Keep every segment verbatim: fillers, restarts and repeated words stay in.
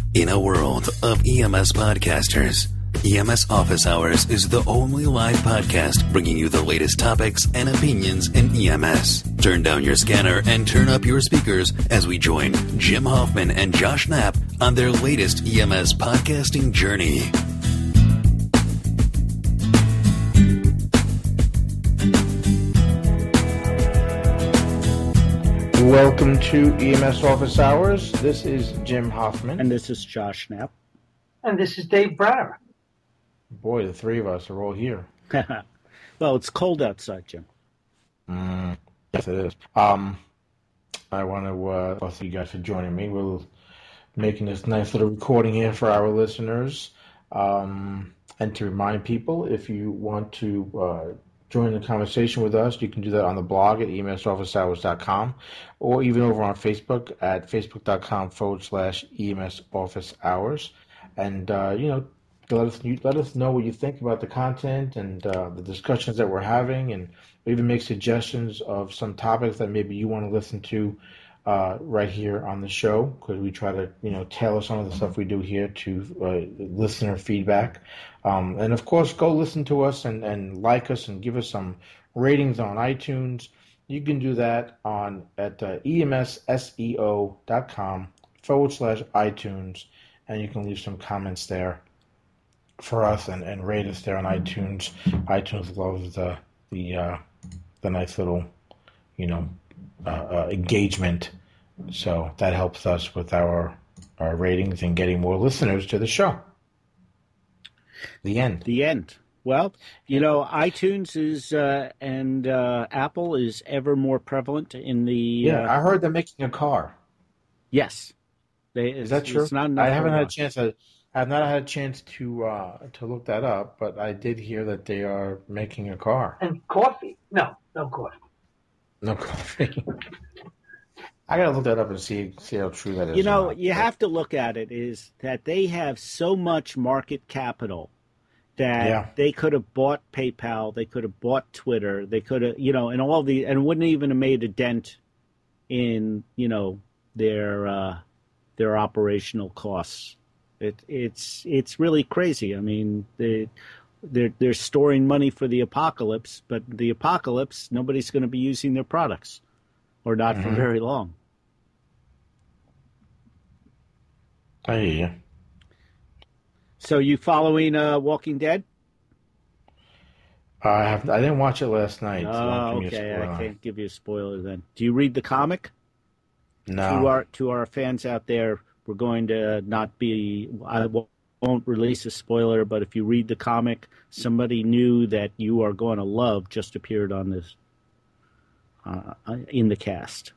In a world of E M S podcasters, E M S Office Hours is the only live podcast bringing you the latest topics and opinions in E M S. Turn down your scanner and turn up your speakers as we join Jim Hoffman and Josh Knapp on their latest E M S podcasting journey. Welcome to E M S Office Hours. This is Jim Hoffman. And this is Josh Knapp. And this is Dave Brower. Boy, the three of us are all here. Well, it's cold outside, Jim. Mm, yes, it is. Um, I want to uh, thank you guys for joining me. We're making this nice little recording here for our listeners. Um, and to remind people, if you want to uh, join the conversation with us, you can do that on the blog at E M S office hours dot com or even over on Facebook at facebook.com forward slash EMS Office Hours. And, uh, you know, let us let us know what you think about the content and uh, the discussions that we're having, and even make suggestions of some topics that maybe you want to listen to uh, right here on the show, because we try to, you know, tailor some of the stuff we do here to uh, listener feedback. Um, and, of course, go listen to us and, and like us and give us some ratings on iTunes. You can do that on at uh, emsseo.com forward slash iTunes, and you can leave some comments there for us and, and rate us there on iTunes. iTunes loves the the uh, the nice little, you know, uh, uh, engagement. So that helps us with our our ratings and getting more listeners to the show. The end. The end. Well, you know, iTunes is uh, and uh, Apple is ever more prevalent in the. Yeah, uh, I heard they're making a car. Yes. They, Is that true? It's not I haven't had a chance. To, I have not had a chance to uh, to look that up, but I did hear that they are making a car. And coffee. No, no coffee. No coffee. I gotta look that up and see see how true that is. You know, you have to look at it is that they have so much market capital that Yeah. they could have bought PayPal, they could have bought Twitter, they could have, you know, and all the, and wouldn't even have made a dent in, you know, their uh, their operational costs. It, it's it's really crazy. I mean, they they're they're storing money for the apocalypse, but the apocalypse, nobody's going to be using their products, or not Mhm. for very long. I hear you. So you following uh, Walking Dead? I have. I didn't watch it last night. so don't Oh, give me a okay. spoiler. I can't give you a spoiler then. Do you read the comic? No. To our to our fans out there, we're going to not be. I won't release a spoiler, but if you read the comic, somebody new that you are going to love just appeared on this uh, in the cast.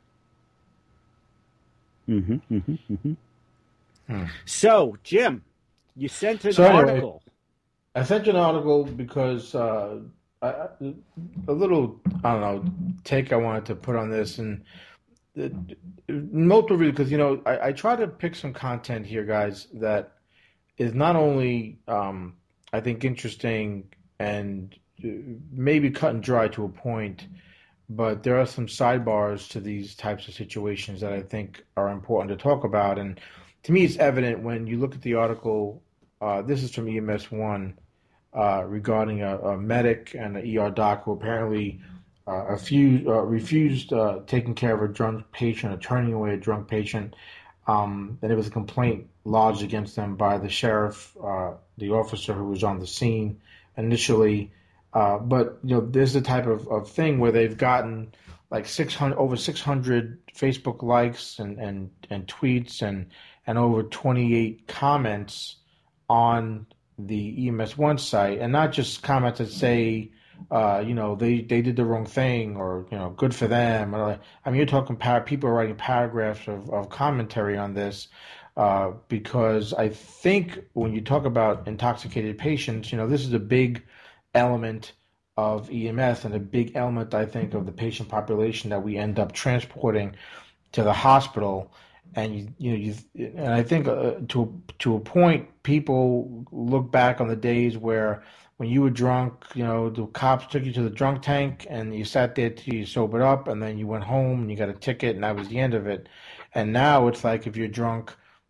Mm-hmm. Mm-hmm. Mm-hmm. Hmm. So, Jim, you sent an So anyway, article. I sent you an article because uh, I, a little, I don't know, take I wanted to put on this, and multiple because, you know, I, I try to pick some content here, guys, that is not only, um, I think, interesting and maybe cut and dry to a point, but there are some sidebars to these types of situations that I think are important to talk about. And to me, it's evident when you look at the article. Uh, this is from E M S one uh, regarding a, a medic and an E R doc who apparently uh, a few, uh, refused uh, taking care of a drunk patient or turning away a drunk patient. Um, and it was a complaint lodged against them by the sheriff, uh, the officer who was on the scene initially. Uh, but, you know, there's the type of, of thing where they've gotten like six hundred, over six hundred Facebook likes and, and, and tweets and, and over twenty-eight comments on the E M S one site, and not just comments that say, uh, you know, they, they did the wrong thing or, you know, good for them. Or, I mean, you're talking par- people are writing paragraphs of, of commentary on this uh, because I think when you talk about intoxicated patients, you know, this is a big element of E M S and a big element, I think, of the patient population that we end up transporting to the hospital. And you, you know, you, and I think uh, to to a point, people look back on the days where when you were drunk, you know, the cops took you to the drunk tank and you sat there till you sobered up, and then you went home and you got a ticket, and that was the end of it. And now it's like if you're drunk,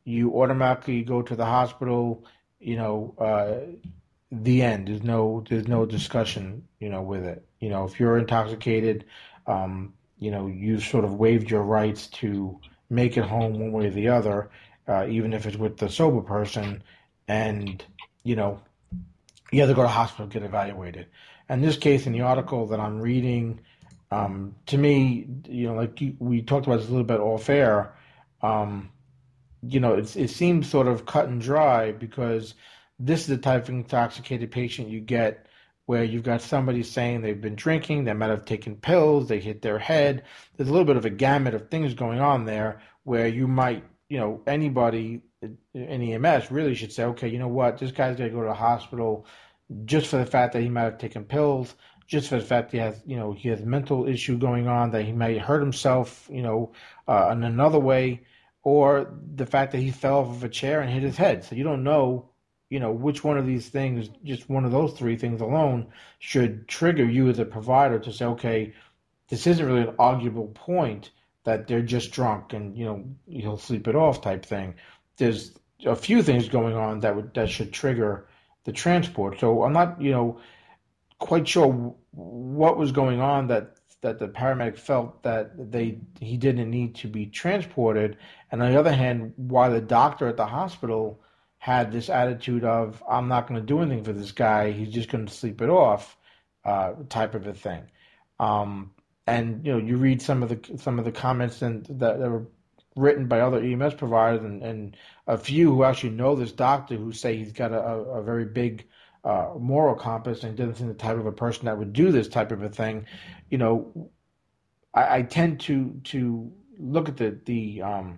you automatically go to the hospital. You know, uh, the end. There's no there's no discussion. You know, with it. You know, if you're intoxicated, um, you know, you've sort of waived your rights to make it home one way or the other, uh, even if it's with the sober person, and you know, you have to go to the hospital to get evaluated. In this case, in the article that I'm reading, um, to me, you know, like you, we talked about this a little bit off air, um, you know, it, it seems sort of cut and dry because this is the type of intoxicated patient you get where you've got somebody saying they've been drinking, they might have taken pills, they hit their head. There's a little bit of a gamut of things going on there where you might, you know, anybody in E M S really should say, okay, you know what, this guy's got to go to the hospital just for the fact that he might have taken pills, just for the fact that he has, you know, he has a mental issue going on, that he might hurt himself, you know, uh, in another way, or the fact that he fell off of a chair and hit his head. So you don't know, you know, which one of these things, just one of those three things alone should trigger you as a provider to say, okay, this isn't really an arguable point that they're just drunk and, you know, he'll sleep it off type thing. There's a few things going on that would that should trigger the transport. So I'm not, you know, quite sure what was going on that that the paramedic felt that they he didn't need to be transported. And on the other hand, why the doctor at the hospital had this attitude of, I'm not going to do anything for this guy, he's just going to sleep it off, uh, type of a thing. Um, and, you know, you read some of the some of the comments and that, that were written by other E M S providers and, and a few who actually know this doctor who say he's got a, a very big uh, moral compass and doesn't seem the type of a person that would do this type of a thing. You know, I, I tend to to look at the the um,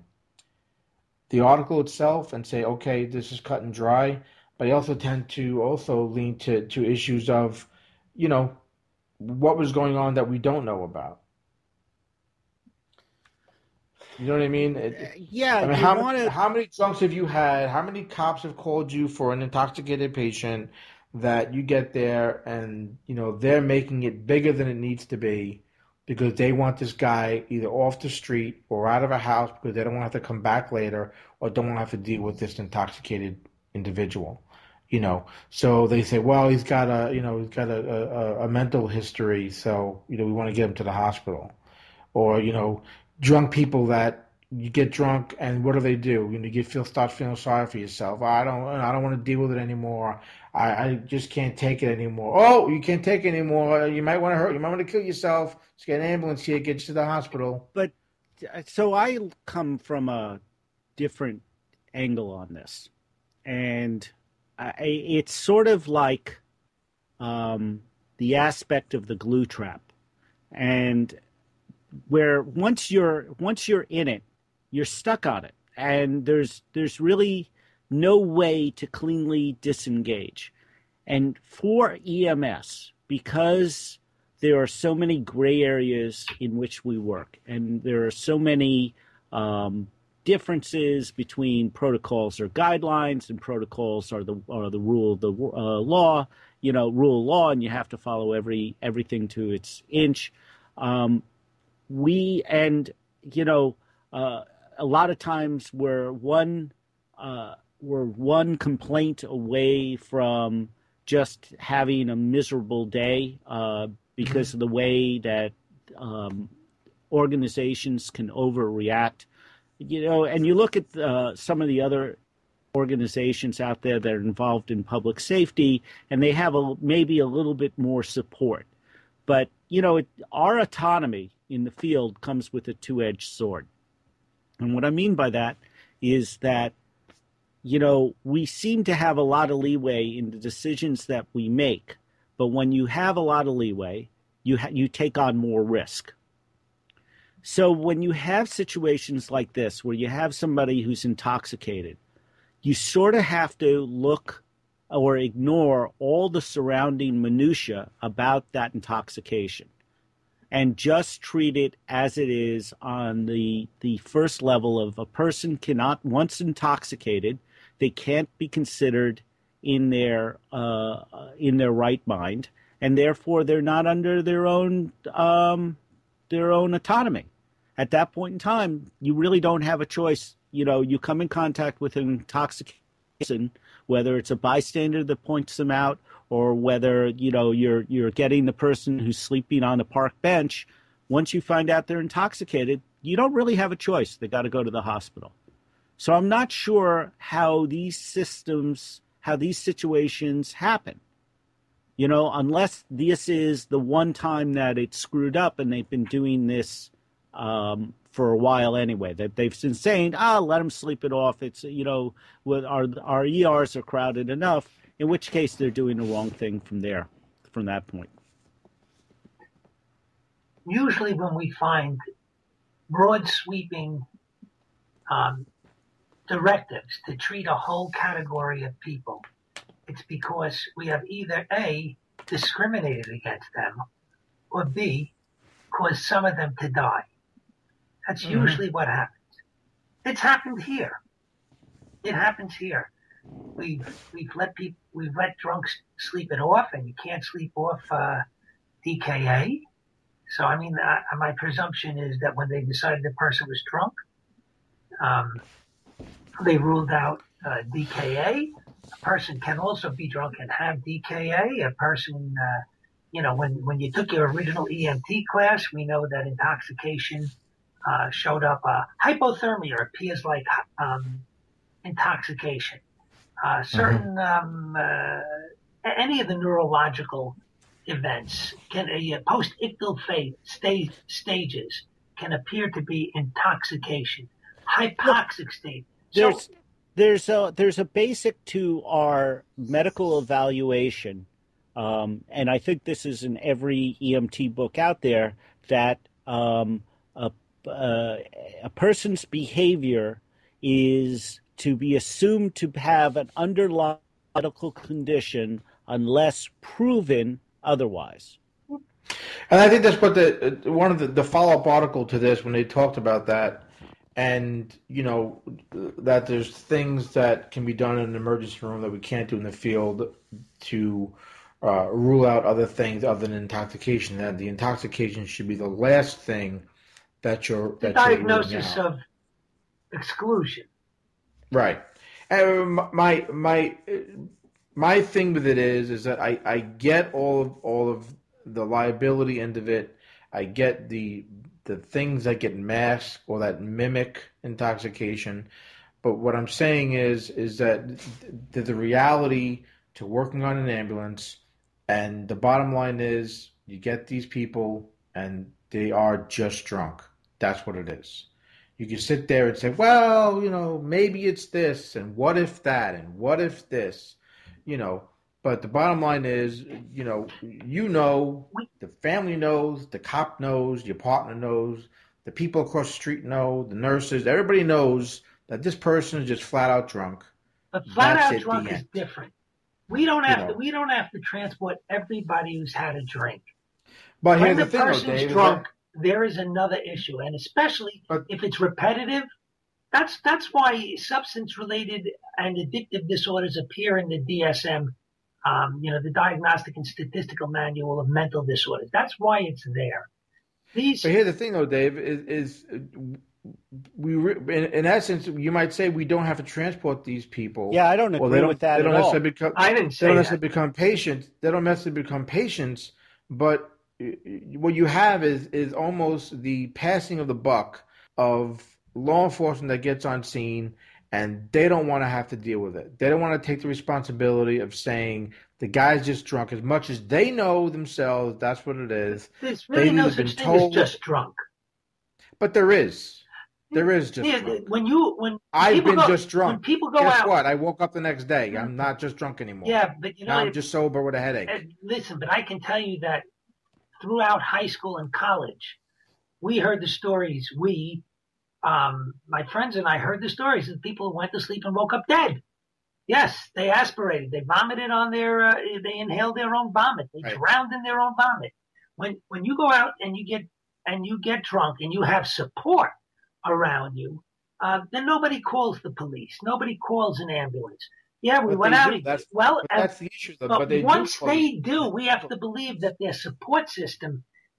the article itself and say, okay, this is cut and dry. But I also tend to also lean to to issues of, you know, what was going on that we don't know about. You know what I mean? It, yeah. I mean, how, wanna... many, how many drunks have you had? How many cops have called you for an intoxicated patient that you get there and, you know, they're making it bigger than it needs to be because they want this guy either off the street or out of a house because they don't want to have to come back later or don't want to have to deal with this intoxicated individual, you know? So they say, well, he's got a, you know, he's got a, a, a mental history. So, you know, we want to get him to the hospital. Or, you know, drunk people that you get drunk and what do they do? You know, you feel start feeling sorry for yourself. I don't, I don't want to deal with it anymore. I, I just can't take it anymore. Oh, you can't take it anymore. You might want to hurt. You might want to kill yourself. Just get an ambulance here, get you to the hospital. But so I come from a different angle on this, and I, it's sort of like um, the aspect of the glue trap, and where once you're once you're in it, you're stuck on it, and there's there's really no way to cleanly disengage. And for E M S, because there are so many gray areas in which we work, and there are so many um, differences between protocols or guidelines, and protocols are the are the rule of the uh, law, you know, rule of law, and you have to follow every everything to its inch. Um, we and you know, uh, a lot of times we're one uh, we're one complaint away from just having a miserable day uh, because mm-hmm. of the way that um, organizations can overreact. You know, and you look at uh, some of the other organizations out there that are involved in public safety, and they have a, maybe a little bit more support. But, you know, it, our autonomy in the field comes with a two-edged sword. And what I mean by that is that, you know, we seem to have a lot of leeway in the decisions that we make. But when you have a lot of leeway, you ha- you take on more risk. So when you have situations like this, where you have somebody who's intoxicated, you sort of have to look or ignore all the surrounding minutia about that intoxication and just treat it as it is on the the first level of a person cannot, once intoxicated, they can't be considered in their uh, in their right mind, and therefore they're not under their own um, their own autonomy. at that point in time, you really don't have a choice. You know, you come in contact with an intoxicated person, whether it's a bystander that points them out or whether, you know, you're you're getting the person who's sleeping on a park bench. Once you find out they're intoxicated, you don't really have a choice. They got to go to the hospital. So I'm not sure how these systems, how these situations happen. You know, unless this is the one time that it's screwed up and they've been doing this um, for a while anyway, that they've been saying, ah, let them sleep it off. It's, you know, with our, our E Rs are crowded enough, in which case they're doing the wrong thing from there, from that point. Usually when we find broad sweeping um, directives to treat a whole category of people, it's because we have either A, discriminated against them, or B, caused some of them to die. That's mm-hmm. usually what happens. It's happened here. It happens here. We've we've let people we've let drunks sleep it off, and you can't sleep off uh, D K A. So I mean, uh, my presumption is that when they decided the person was drunk, um, they ruled out uh, D K A. A person can also be drunk and have D K A. A person, uh, you know, when, when you took your original E M T class, we know that intoxication uh, showed up. Uh, hypothermia appears like um, intoxication. Uh, certain, mm-hmm. um, uh, any of the neurological events can, uh, post-ictal phase stage, stages can appear to be intoxication. Hypoxic state. So, There's There's a there's a basic to our medical evaluation, um, and I think this is in every E M T book out there, that um, a, uh, a person's behavior is to be assumed to have an underlying medical condition unless proven otherwise. And I think that's what the one of the, the follow-up article to this, when they talked about that, and, you know, that there's things that can be done in an emergency room that we can't do in the field to uh, rule out other things other than intoxication. That the intoxication should be the last thing that you're the that diagnosis you're of exclusion. Right. And my my my thing with it is is that I, I get all of all of the liability end of it. I get the the things that get masked or that mimic intoxication. But what I'm saying is is that the, the reality to working on an ambulance, and the bottom line is you get these people and they are just drunk. That's what it is. You can sit there and say, well, you know, maybe it's this, and what if that, and what if this, you know. But the bottom line is, you know, you know, the family knows, the cop knows, your partner knows, the people across the street know, the nurses, everybody knows that this person is just flat out drunk. But flat out drunk is different. We don't have you know. to. We don't have to transport everybody who's had a drink. But when here's the, the thing, person's though, Dave, drunk, that, there is another issue, and especially but, if it's repetitive. That's that's why substance-related and addictive disorders appear in the D S M. Um, you know, the Diagnostic and Statistical Manual of Mental Disorders. That's why it's there. These. But here's the thing, though, Dave, is, is we in, in essence you might say we don't have to transport these people. Yeah, I don't agree well, don't, with that they don't at all. Become, I didn't say They don't that. necessarily become patients. They don't necessarily become patients, but what you have is is almost the passing of the buck of law enforcement that gets on scene. And they don't want to have to deal with it. They don't want to take the responsibility of saying the guy's just drunk, as much as they know themselves that's what it is. There's really no such thing told, as just drunk. But there is. There is just yeah, drunk. When you when I've been go, just drunk. When people go Guess out, what? I woke up the next day. I'm not just drunk anymore. Yeah, but you know, now I'm it, just sober with a headache. Uh, listen, but I can tell you that throughout high school and college, we heard the stories. We Um, my friends and I heard the stories of people who went to sleep and woke up dead. Yes, they aspirated. They vomited on their, uh, they inhaled their own vomit. They right. drowned in their own vomit. When, when you go out and you get, and you get drunk and you have support around you, uh, then nobody calls the police. Nobody calls an ambulance. Yeah, we but went out. Do. That's, well, that's the issue, though. But, but they once do they do, we have to believe that their support system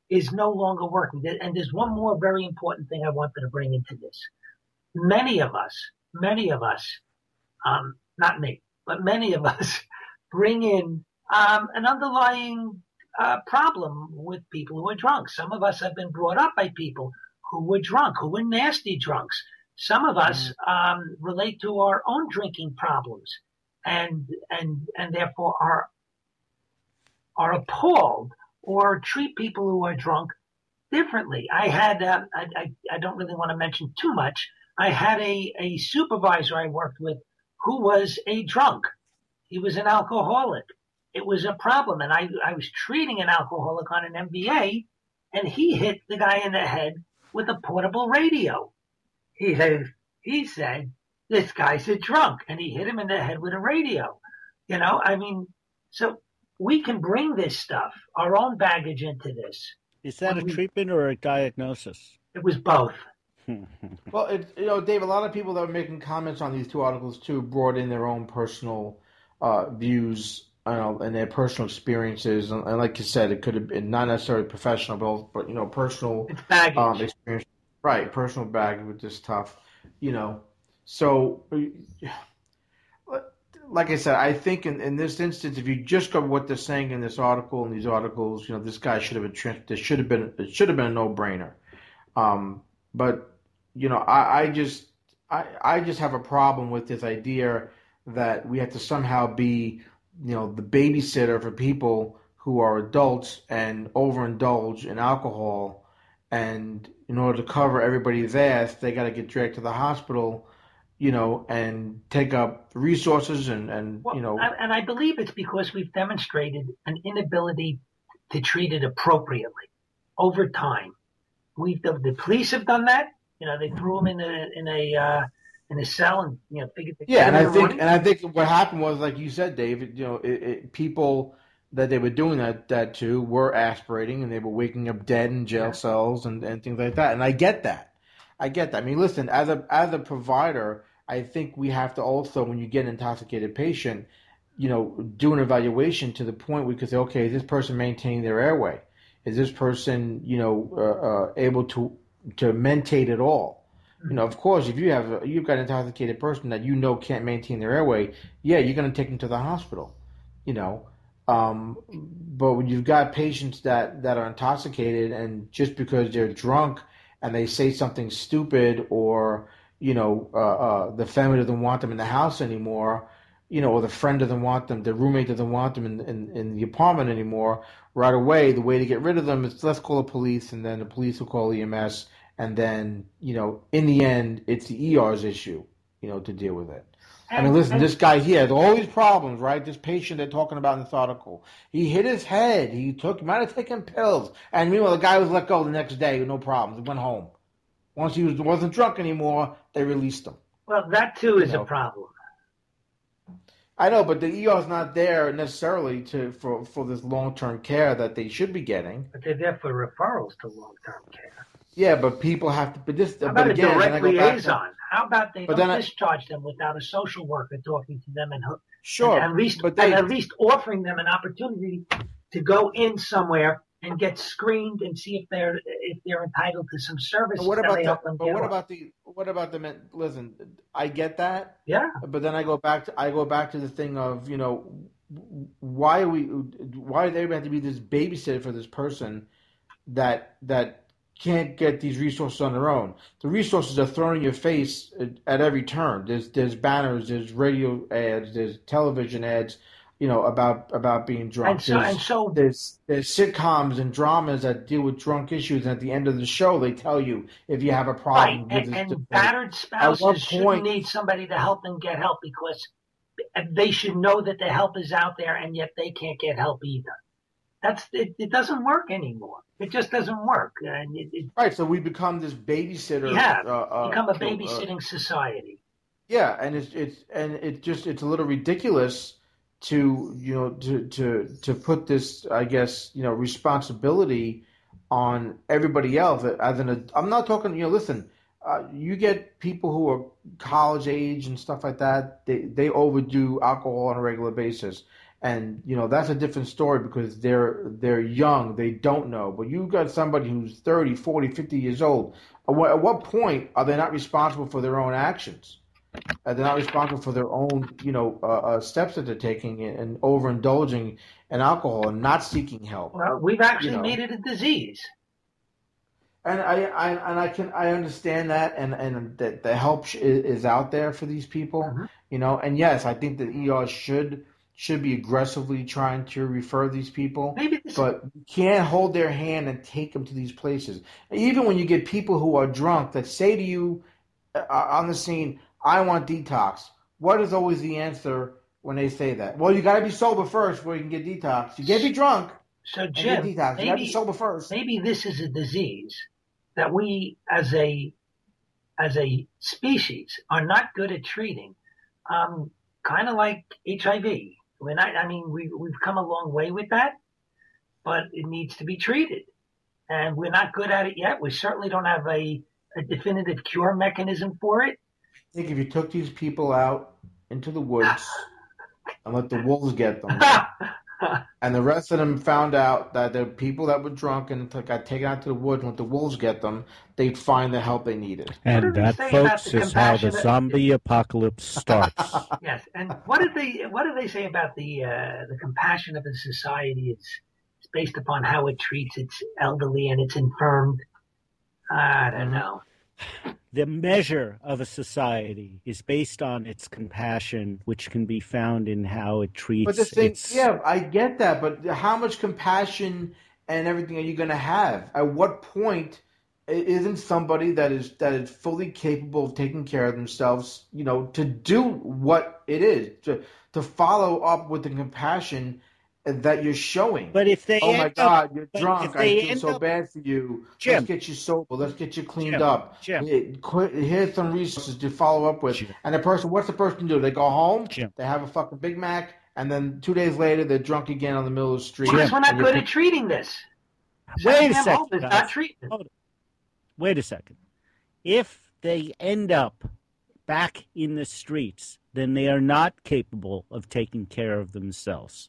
is no longer working. And there's one more very important thing I wanted to bring into this. Many of us, many of us, um, not me, but many of us bring in um, an underlying uh, problem with people who are drunk. Some of us have been brought up by people who were drunk, who were nasty drunks. Some of us um, relate to our own drinking problems, and and and therefore are are appalled or treat people who are drunk differently. I had uh, I, I I don't really want to mention too much. I had a a supervisor I worked with who was a drunk. He was an alcoholic. It was a problem, and I I was treating an alcoholic on an M B A, and he hit the guy in the head with a portable radio. He said, he said, this guy's a drunk, and he hit him in the head with a radio. You know, I mean, so we can bring this stuff, our own baggage into this. Is that a we, treatment or a diagnosis? It was both. Well, it, you know, Dave, a lot of people that were making comments on these two articles, too, brought in their own personal uh, views you know, and their personal experiences. And, and like you said, it could have been not necessarily professional, but, but you know, personal it's baggage. Um, experience. Right, personal baggage with this stuff, you know. So, like I said, I think in, in this instance, if you just go what they're saying in this article and these articles, you know, this guy should have been trans- this should have been it should have been a no-brainer. Um, but you know, I, I just I, I just have a problem with this idea that we have to somehow be, you know, the babysitter for people who are adults and overindulge in alcohol. And in order to cover everybody's ass, they got to get dragged to the hospital, you know, and take up resources and, and well, you know. And I believe it's because we've demonstrated an inability to treat it appropriately over time. We've the, the police have done that. You know, they threw him in a in a uh, in a cell and you know figured. Yeah, and I think and I think what happened was, like you said, David. You know, it, it, people. that they were doing that, that to were aspirating and they were waking up dead in jail cells and, and things like that. And I get that. I get that. I mean, listen, as a as a provider, I think we have to also, when you get an intoxicated patient, you know, do an evaluation to the point where we could say, okay, is this person maintaining their airway? Is this person, you know, uh, uh, able to to mentate at all? You know, of course, if you have a, you've got an intoxicated person that you know can't maintain their airway, yeah, you're going to take them to the hospital, you know. Um, but when you've got patients that, that are intoxicated and just because they're drunk and they say something stupid or, you know, uh, uh, the family doesn't want them in the house anymore, you know, or the friend doesn't want them, the roommate doesn't want them in, in, in the apartment anymore, right away, the way to get rid of them is let's call the police and then the police will call E M S. And then, you know, in the end, it's the E R's issue, you know, to deal with it. I mean, listen, this guy here has all these problems, right? This patient they're talking about in this article. He hit his head. He took, might have taken pills. And meanwhile, the guy was let go the next day with no problems. He went home. Once he was, wasn't drunk anymore, they released him. Well, that too is you know? a problem. I know, but the E R's not there necessarily to for, for this long-term care that they should be getting. But they're there for referrals to long-term care. Yeah, but people have to. But this. How but about again, a direct liaison? To, How about they but don't I, discharge them without a social worker talking to them and, sure, and at least but they, and at least offering them an opportunity to go in somewhere and get screened and see if they're if they're entitled to some services. What about the, but what on. about the what about the men? Listen, I get that. Yeah. But then I go back to I go back to the thing of you know why are we why do they have to be this babysitter for this person that that. Can't get these resources on their own. The resources are thrown in your face at, at every turn. There's there's banners, there's radio ads, there's television ads, you know, about about being drunk. And so, there's, and so there's there's sitcoms and dramas that deal with drunk issues. And at the end of the show, they tell you if you have a problem. Right, and, and battered spouses point, shouldn't need somebody to help them get help because they should know that the help is out there, and yet they can't get help either. That's it, it doesn't work anymore. It just doesn't work. And it, it, right, so we become this babysitter. Yeah, uh, uh, become a babysitting uh, society. Yeah, and it's it's and it just it's a little ridiculous to you know to to to put this I guess you know responsibility on everybody else. As an I'm not talking you know listen. Uh, you get people who are college age and stuff like that. They they overdo alcohol on a regular basis. And, you know, that's a different story because they're they're young, they don't know. But you got somebody who's thirty, forty, fifty years old. At what, at what point are they not responsible for their own actions? Are they not responsible for their own, you know, uh, uh, steps that they're taking and, and overindulging in alcohol and not seeking help? Well, we've actually you know. made it a disease. And I, I and I can I understand that, and and that the help is, is out there for these people, Mm-hmm. you know. And yes, I think that E R should should be aggressively trying to refer these people, Maybe this but you can't hold their hand and take them to these places. Even when you get people who are drunk that say to you uh, on the scene, "I want detox." What is always the answer when they say that? Well, you got to be sober first before you can get detox. You can't be drunk So, and Jim, get detox. You got to be maybe, sober first. maybe this is a disease that we, as a as a species, are not good at treating. Um, kind of like H I V. We're not, I mean, we, we've come a long way with that, but it needs to be treated. And we're not good at it yet. We certainly don't have a, a definitive cure mechanism for it. I think if you took these people out into the woods and let the wolves get them, and the rest of them found out that the people that were drunk and got taken out to the woods and let the wolves get them, they'd find the help they needed. And What do they that, say about folks, the is how the compassionate- zombie apocalypse starts. Yes. And what did they what do they say about the uh, the compassion of a society? It's it's based upon how it treats its elderly and its infirmed. I don't know. The measure of a society is based on its compassion, which can be found in how it treats But the thing, its... yeah, I get that, but how much compassion and everything are you going to have? At what point isn't somebody that is that is fully capable of taking care of themselves, you know, to do what it is, to to follow up with the compassion that you're showing? But if they Oh my end God, up, you're but drunk. if I they feel end so up- bad for you. Jim. Let's get you sober. Let's get you cleaned Jim, up. Jim. Here- qu- Here's some resources to follow up with. Jim. And the person, what's the person do? They go home, Jim. they have a fucking Big Mac, and then two days later they're drunk again on the middle of the street. Because we're not And you good pick- at treating this. Wait a Sam second, Hope is guys. not treatment. Hold it. Wait a second. If they end up back in the streets, then they are not capable of taking care of themselves.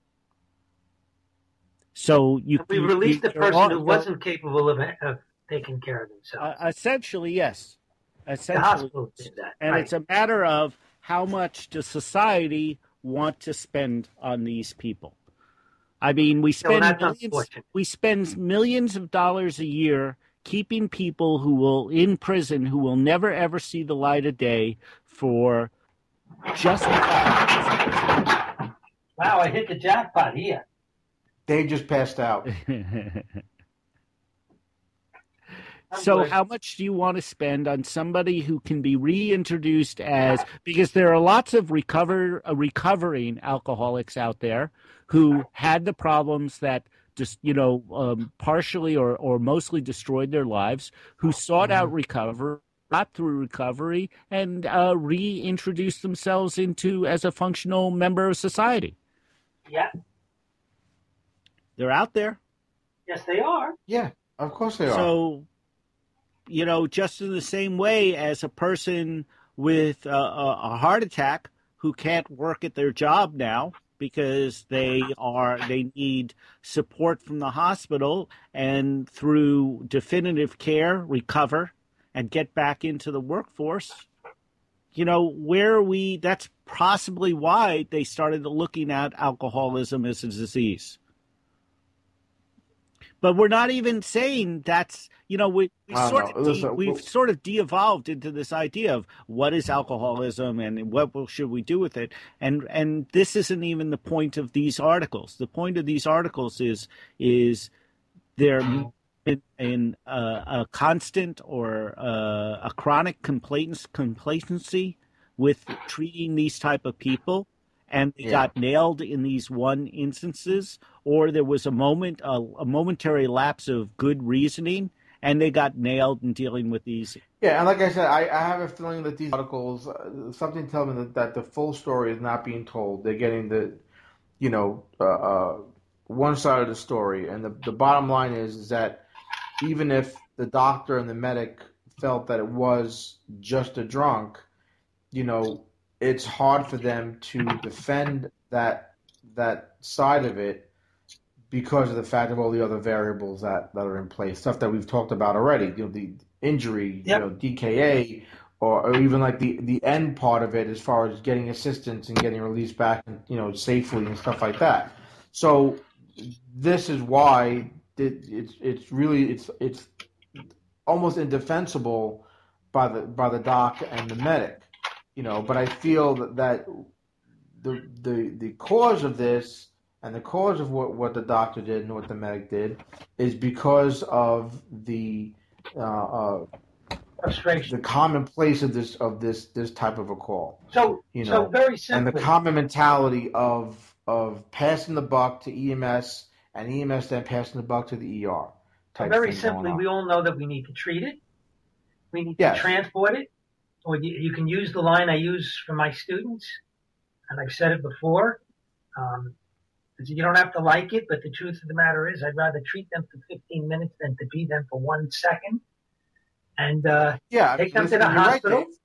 So you We you- released the you're person all- who wasn't capable of, of taking care of themselves. Uh, essentially, yes. the Essentially, hospital did that. and right. it's a matter of how much does society want to spend on these people. I mean, we spend that's millions, unfortunate. we spend millions of dollars a year keeping people who will in prison who will never ever see the light of day for just Wow, I hit the jackpot here. They just passed out. So how much do you want to spend on somebody who can be reintroduced as, because there are lots of recover uh, recovering alcoholics out there who had the problems that just, you know, um, partially or, or mostly destroyed their lives, who sought out recovery, got through recovery, and uh, reintroduced themselves into as a functional member of society. Yeah. They're out there. Yes, they are. Yeah, of course they are. So, you know, just in the same way as a person with a, a, a heart attack who can't work at their job now because they are they need support from the hospital and through definitive care recover and get back into the workforce. You know, where are we? That's possibly why they started looking at alcoholism as a disease. But we're not even saying that's, you know, we, we I sort don't of know. de- Listen, we've well- sort of de-evolved into this idea of what is alcoholism and what will, should we do with it. And and this isn't even the point of these articles. The point of these articles is is they're in, in uh, a constant or uh, a chronic complaints complacency with treating these type of people. And they Yeah. got nailed in these one instances, or there was a moment, a, a momentary lapse of good reasoning, and they got nailed in dealing with these. Yeah, and like I said, I, I have a feeling that these articles, uh, something tells me that, that the full story is not being told. They're getting the, you know, uh, uh, one side of the story. And the, the bottom line is, is that even if the doctor and the medic felt that it was just a drunk, you know, it's hard for them to defend that that side of it because of the fact of all the other variables that, that are in place, stuff that we've talked about already. You know, the injury, Yep. you know, D K A, or, or even like the, the end part of it as far as getting assistance and getting released back, you know, safely and stuff like that. So this is why it, it's it's really it's it's almost indefensible by the by the doc and the medic, you know. But I feel that, that the the the cause of this and the cause of what, what the doctor did and what the medic did is because of the uh, uh, Frustration. the commonplace of this of this this type of a call. So, You know, so very and simply, the common mentality of of passing the buck to E M S and E M S then passing the buck to the E R. Type very thing going simply, on. we all know that we need to treat it. We need Yes. to transport it. Or you, you can use the line I use for my students, and I've said it before. Um, you don't have to like it, but the truth of the matter is, I'd rather treat them for fifteen minutes than to be them for one second. And uh, Yeah, I take mean, them to listen, the you're right, hospital. Dave.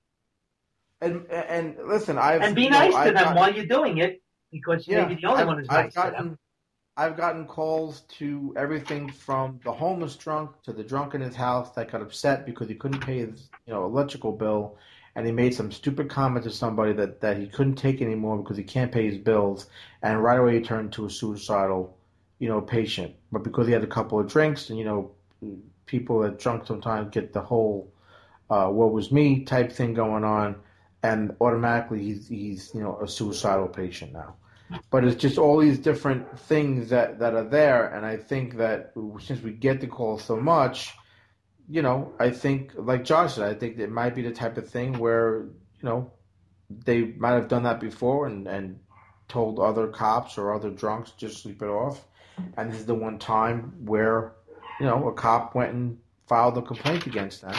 and and listen, I've and be you know, nice to I've them gotten- while you're doing it, because Yeah, maybe the only I've, one who's I've nice gotten, to them. I've gotten calls to everything from the homeless drunk to the drunk in his house that got upset because he couldn't pay his, you know, electrical bill, and he made some stupid comment to somebody that, that he couldn't take anymore because he can't pay his bills, and right away he turned into a suicidal, you know, patient. But because he had a couple of drinks, and you know, people that drunk sometimes get the whole uh, "woe was me" type thing going on, and automatically he's he's you know a suicidal patient now. But it's just all these different things that, that are there, and I think that since we get the call so much, you know, I think, like Josh said, I think it might be the type of thing where, you know, they might have done that before and, and told other cops or other drunks just sleep it off, and this is the one time where, you know, a cop went and filed a complaint against them,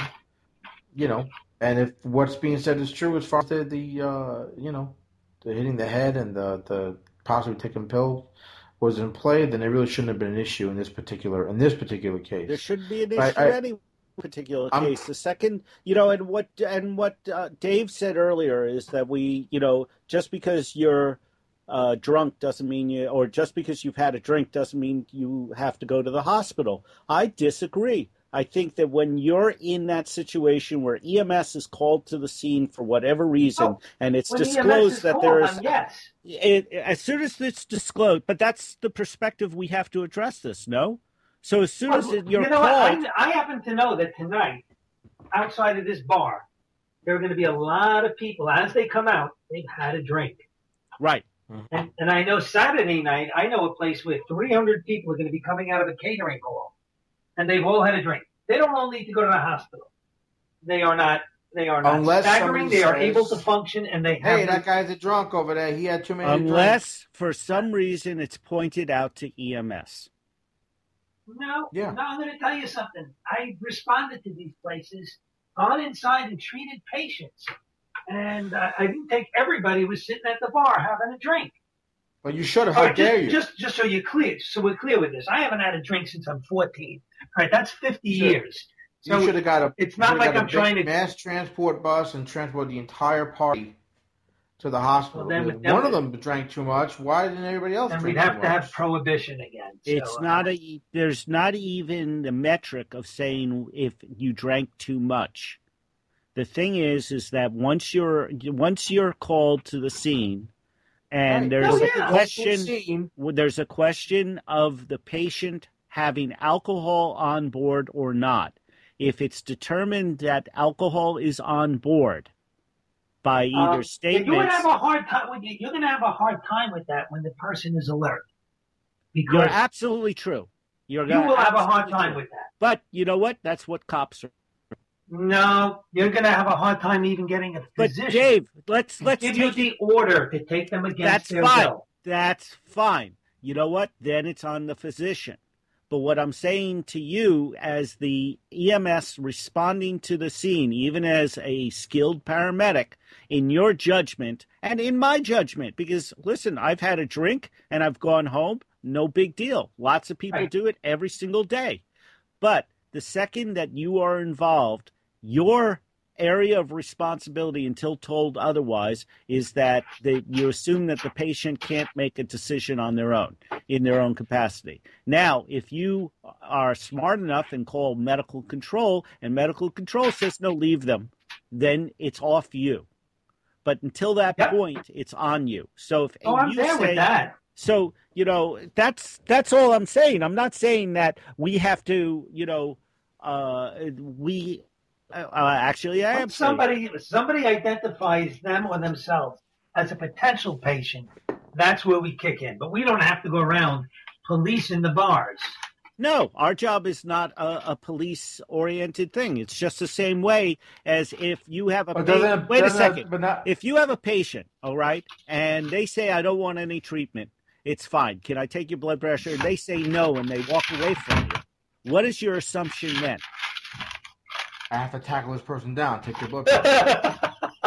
you know, and if what's being said is true as far as the, the uh, you know, the hitting the head and the, the possibly taking pills was in play, then it really shouldn't have been an issue in this particular in this particular case. There shouldn't be an issue I- I- in any particular I'm- case. The second, you know, and what and what uh, Dave said earlier is that we, you know, just because you're uh, drunk doesn't mean you, or just because you've had a drink doesn't mean you have to go to the hospital. I disagree. I think that when you're in that situation where E M S is called to the scene for whatever reason, Oh, and it's when E M S disclosed is that called, there is, then yes. it, as soon as it's disclosed, but that's the perspective we have to address this, no? So as soon as Well, it, you're you know what? called, I, I happen to know that tonight, outside of this bar, there are going to be a lot of people. As they come out, they've had a drink. right? And, and I know Saturday night, I know a place where three hundred people are going to be coming out of a catering hall, and they've all had a drink. They don't all need to go to the hospital. They are not. They are not Unless staggering. somebody They are says, able to function, and they have. Hey, that guy's a drunk over there. He had too many drinks. Unless for some reason it's pointed out to E M S. No, Yeah. no, I'm going to tell you something. I responded to these places, gone inside and treated patients. And uh, I didn't think everybody was sitting at the bar having a drink. But you should have. All How right, dare just, you? just, just so you're clear, so we're clear with this. I haven't had a drink since I'm fourteen. All right, that's fifty Sure. years. So you should have got a. it's you not should've like got a I'm big trying to- mass transport bus and transport the entire party to the hospital. Well, then If with them- one of them drank too much. Why didn't everybody else and drink we'd have too to much? have prohibition again. So, It's uh, not a. There's not even the metric of saying if you drank too much. The thing is, is that once you're once you're called to the scene, and Right. there's Oh, a yeah. question, Scene. well, there's a question of the patient having alcohol on board or not. If it's determined that alcohol is on board by either Um, You're going to statements, have a hard time with you. You're going to have a hard time with that when the person is alert. Because you're absolutely true. You're you gonna will have a hard absolutely time true. with that. But you know what? That's what cops are. No, you're going to have a hard time even getting a But physician Dave, let's to let's give you take the order to take them against That's their fine. will. That's fine. You know what? Then it's on the physician. But what I'm saying to you as the E M S responding to the scene, even as a skilled paramedic, in your judgment and in my judgment, because listen, I've had a drink and I've gone home, no big deal. Lots of people Right. do it every single day. But the second that you are involved, your area of responsibility until told otherwise is that they, you assume that the patient can't make a decision on their own, in their own capacity. Now, if you are smart enough and call medical control, and medical control says, no, leave them, then it's off you. But until that yep. point, it's on you. So if oh, I'm you there say, with that. So, you know, that's that's all I'm saying. I'm not saying that we have to, you know, uh, we uh, actually I am somebody saying. somebody identifies them or themselves as a potential patient. That's where we kick in. But we don't have to go around policing the bars. No, our job is not a, a police-oriented thing. It's just the same way as if you have a But patient. doesn't- Wait a doesn't- second. but not- If you have a patient, all right, and they say, I don't want any treatment, it's fine. Can I take your blood pressure? And they say no, and they walk away from you. What is your assumption then? I have to tackle this person down, take their blood pressure.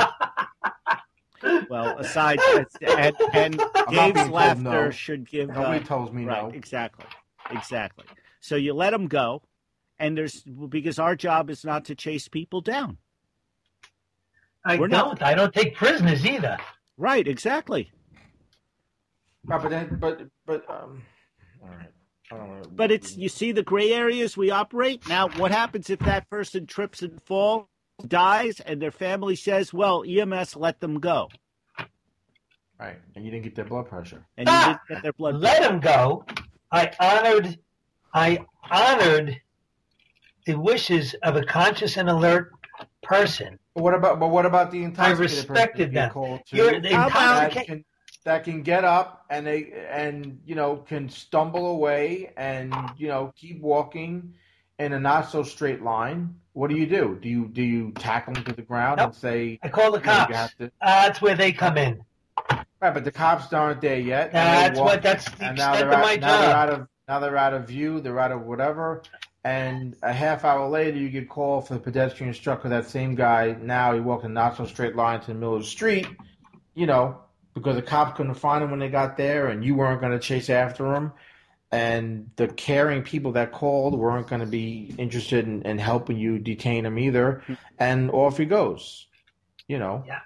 Well, aside, and, and being Dave's told laughter no. should give. Nobody uh, tells me right, no. Exactly, exactly. So you let them go, and there's because our job is not to chase people down. I We're don't. not. I don't take prisoners either. Right, exactly. No, but then, but but um, all right. I don't know. But it's you see the gray areas we operate. Now, what happens if that person trips and falls, dies, and their family says, "Well, E M S let them go," Right, and you didn't get their blood pressure. and you Ah, didn't get their blood. Let them go. I honored. I honored the wishes of a conscious and alert person. But what about? But what about the I intoxicated person respected that you them. called to You're the How about- that intoxicated. can that can get up and they and you know can stumble away and you know keep walking in a not so straight line. What do you do? Do you do you tackle them to the ground Nope. and say? I call the you know, you cops. have to- Uh, that's where they come in. Right, but the cops aren't there yet. and they That's walk- what. That's the and now extent they're of out, my now they're job. out of now they're out of view. They're out of whatever. And a half hour later, you get called for the pedestrian struck with that same guy. Now he walked a not so straight line to the middle of the street. You know, because the cops couldn't find him when they got there, and you weren't going to chase after him. And the caring people that called weren't going to be interested in, in helping you detain him either. And off he goes. You know. Yeah.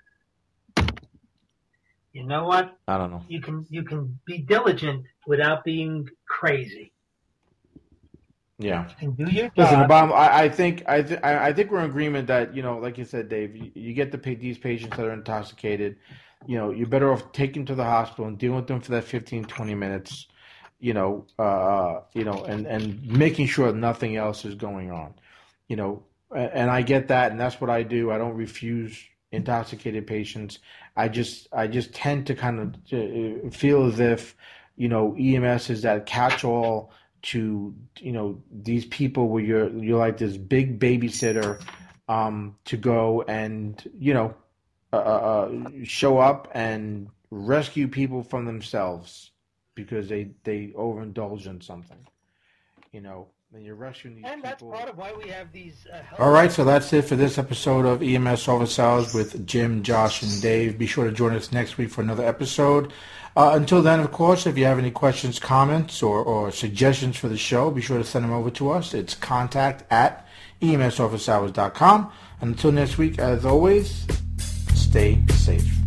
You know what? I don't know. You can you can be diligent without being crazy. Yeah. You can do your job. Listen, the bottom. I, I think I, th- I I think we're in agreement that you know, like you said, Dave, you, you get to pay these patients that are intoxicated. You know, you're better off taking to the hospital and dealing with them for that fifteen, twenty minutes. You know, uh, you know, and, and making sure nothing else is going on. You know, and, and I get that, and that's what I do. I don't refuse intoxicated patients. I just I just tend to kind of uh, feel as if you know E M S is that catch-all to you know these people where you're you're like this big babysitter um, to go and you know uh, uh, show up and rescue people from themselves because they they overindulge in something, you know. And you're rescuing these and that's people. part of why we have these. Uh, health- All right, so that's it for this episode of E M S Office Hours with Jim, Josh, and Dave. Be sure to join us next week for another episode. Uh, until then, of course, if you have any questions, comments, or, or suggestions for the show, be sure to send them over to us. It's contact at E M S office hours dot com. And until next week, as always, stay safe.